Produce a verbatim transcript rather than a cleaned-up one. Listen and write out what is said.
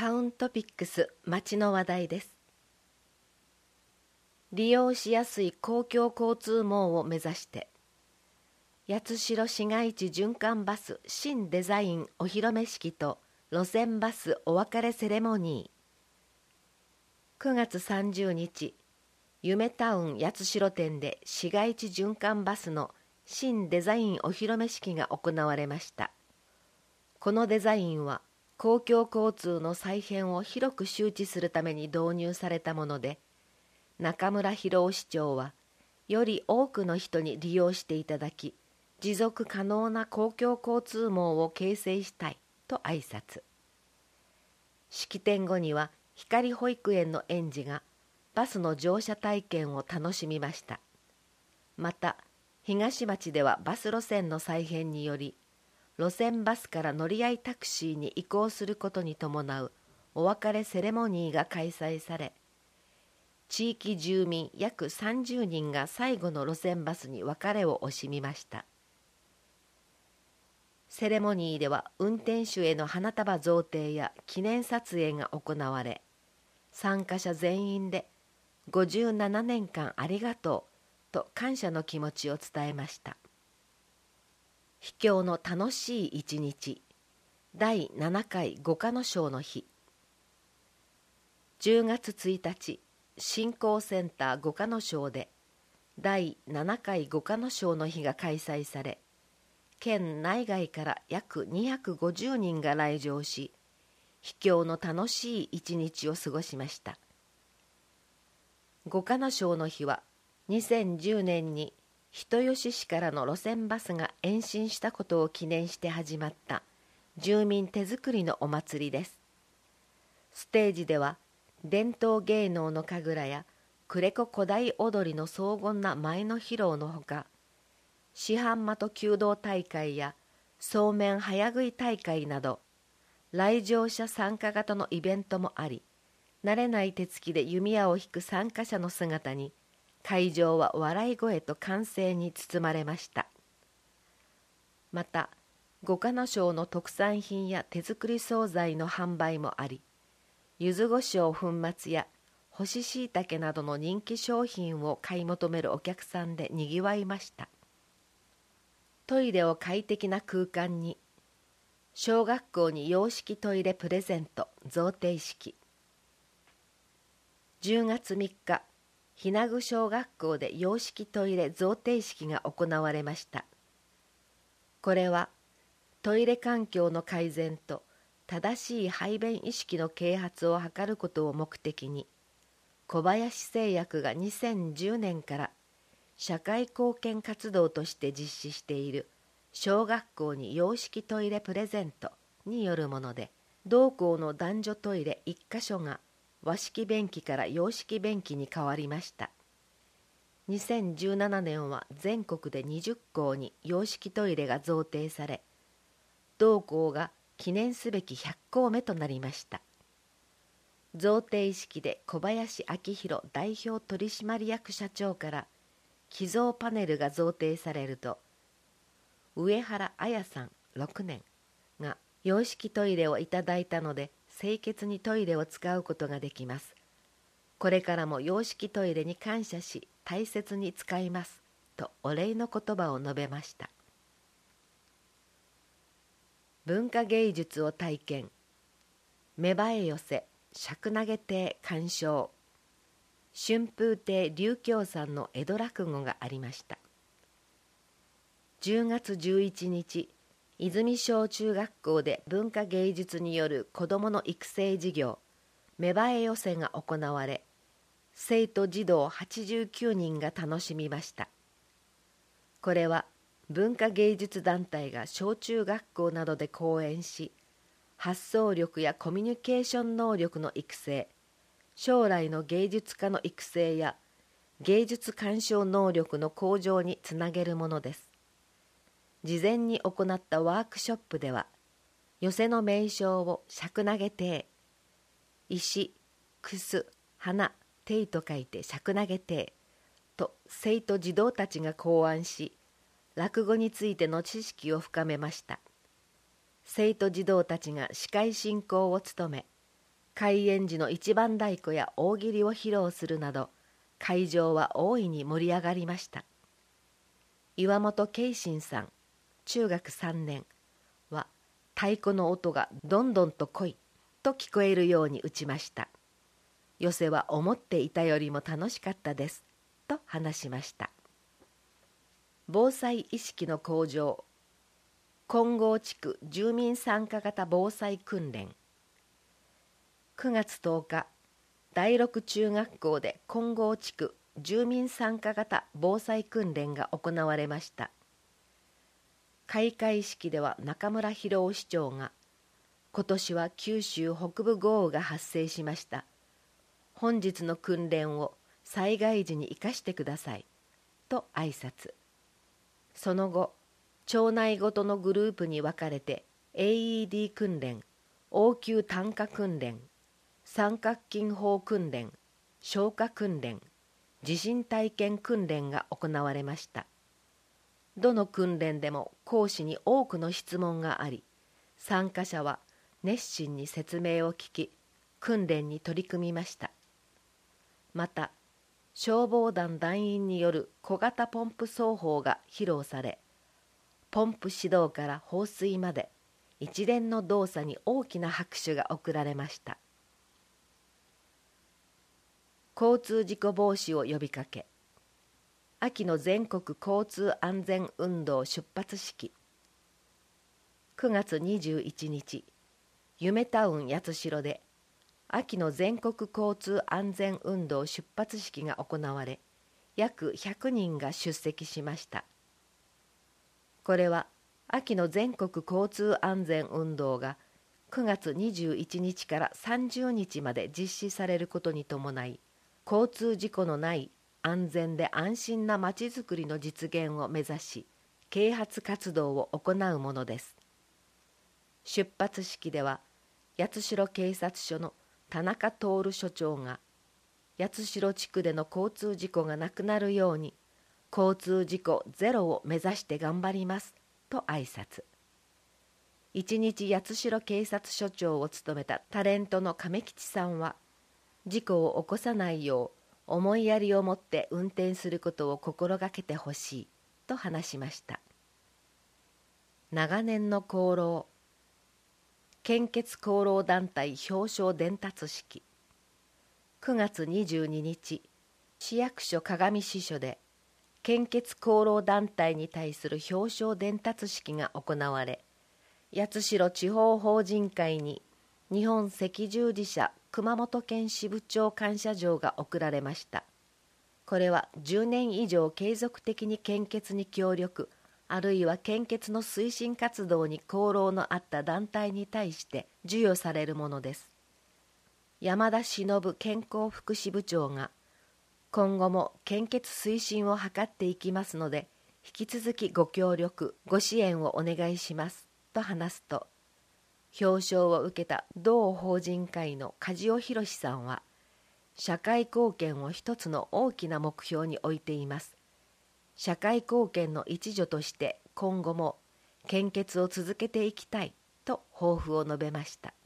タウントピックス街の話題です。利用しやすい公共交通網を目指して八代市街地循環バス新デザインお披露目式と路線バスお別れセレモニー。くがつさんじゅうにち、夢タウン八代店で市街地循環バスの新デザインお披露目式が行われました。このデザインは公共交通の再編を広く周知するために導入されたもので、中村博夫市長はより多くの人に利用していただき、持続可能な公共交通網を形成したいと挨拶。式典後には光保育園の園児がバスの乗車体験を楽しみました。また東町ではバス路線の再編により路線バスから乗り合いタクシーに移行することに伴うお別れセレモニーが開催され、地域住民約さんじゅうにんが最後の路線バスに別れを惜しみました。セレモニーでは運転手への花束贈呈や記念撮影が行われ、参加者全員でごじゅうななねんかんありがとうと感謝の気持ちを伝えました。秘境の楽しい一日、だいななかい五日の章の日。じゅうがつついたち、振興センター五日の章でだいななかい五日の章の日が開催され、県内外から約にひゃくごじゅうにんが来場し、秘境の楽しい一日を過ごしました。五日の章の日はにせんじゅうねんに人吉市からの路線バスが延伸したことを記念して始まった住民手作りのお祭りです。ステージでは伝統芸能の神楽や呉子古代踊りの荘厳な舞の披露のほか、市販的弓道大会やそうめん早食い大会など来場者参加型のイベントもあり、慣れない手つきで弓矢を引く参加者の姿に会場は笑い声と歓声に包まれました。また五日の章の特産品や手作り惣菜の販売もあり、柚子胡椒粉末や干し椎茸などの人気商品を買い求めるお客さんでにぎわいました。トイレを快適な空間に、小学校に洋式トイレプレゼント贈呈式。じゅうがつみっか、日名具小学校で洋式トイレ贈呈式が行われました。これはトイレ環境の改善と正しい排便意識の啓発を図ることを目的に、小林製薬がにせんじゅうねんから社会貢献活動として実施している小学校に洋式トイレプレゼントによるもので、同校の男女トイレいっかしょが和式便器から洋式便器に変わりました。にせんじゅうななねんは全国でにじゅっこうに洋式トイレが贈呈され、同校が記念すべきひゃっこうめとなりました。贈呈式で小林明弘代表取締役社長から寄贈パネルが贈呈されると、上原彩さんろくねんが洋式トイレをいただいたので清潔にトイレを使うことができます。これからも洋式トイレに感謝し大切に使いますとお礼の言葉を述べました。文化芸術を体験、芽生え寄せ尺投げ亭鑑賞、春風亭琉京さんの江戸落語がありました。じゅうがつじゅういちにち、泉小中学校で文化芸術による子どもの育成事業芽生え寄せが行われ、生徒児童はちじゅうきゅうにんが楽しみました。これは文化芸術団体が小中学校などで講演し、発想力やコミュニケーション能力の育成、将来の芸術家の育成や芸術鑑賞能力の向上につなげるものです。事前に行ったワークショップでは、寄せの名称を尺投げ亭、石、くす、花、亭と書いて尺投げ亭と生徒児童たちが考案し、落語についての知識を深めました。生徒児童たちが司会進行を務め、 開演時の一番太鼓や大喜利を披露するなど、会場は大いに盛り上がりました。岩本慶信さん、中学さんねんは、太鼓の音がどんどんと濃いと聞こえるように打ちました。寄席は思っていたよりも楽しかったですと話しました。防災意識の向上、金剛地区住民参加型防災訓練。くがつとおか、第六中学校で金剛地区住民参加型防災訓練が行われました。開会式では中村博夫市長が、今年は九州北部豪雨が発生しました。本日の訓練を災害時に生かしてくださいと挨拶。その後、町内ごとのグループに分かれて エーイーディー 訓練、応急担架訓練、三角筋法訓練、消火訓練、地震体験訓練が行われました。どの訓練でも講師に多くの質問があり、参加者は熱心に説明を聞き、訓練に取り組みました。また、消防団団員による小型ポンプ奏法が披露され、ポンプ始動から放水まで一連の動作に大きな拍手が送られました。交通事故防止を呼びかけ、秋の全国交通安全運動出発式。くがつにじゅういちにち、夢タウン八代で秋の全国交通安全運動出発式が行われ、約ひゃくにんが出席しました。これは秋の全国交通安全運動がくがつにじゅういちにちからさんじゅうにちまで実施されることに伴い、交通事故のない安全で安心なまちづくりの実現を目指し、啓発活動を行うものです。出発式では、八代警察署の田中徹署長が、八代地区での交通事故がなくなるように、交通事故ゼロを目指して頑張りますと挨拶。一日八代警察署長を務めたタレントの亀吉さんは、事故を起こさないよう思いやりを持って運転することを心がけてほしいと話しました。長年の功労、献血功労団体表彰伝達式。くがつにじゅうににち、市役所鏡支所で献血功労団体に対する表彰伝達式が行われ、八代地方法人会に日本赤十字社熊本県支部長感謝状が贈られました。これはじゅうねん以上継続的に献血に協力、あるいは献血の推進活動に功労のあった団体に対して授与されるものです。山田忍健康福祉部長が、今後も献血推進を図っていきますので、引き続きご協力、ご支援をお願いしますと話すと、表彰を受けた同法人会の梶尾博さんは、社会貢献を一つの大きな目標に置いています。社会貢献の一助として今後も献血を続けていきたいと抱負を述べました。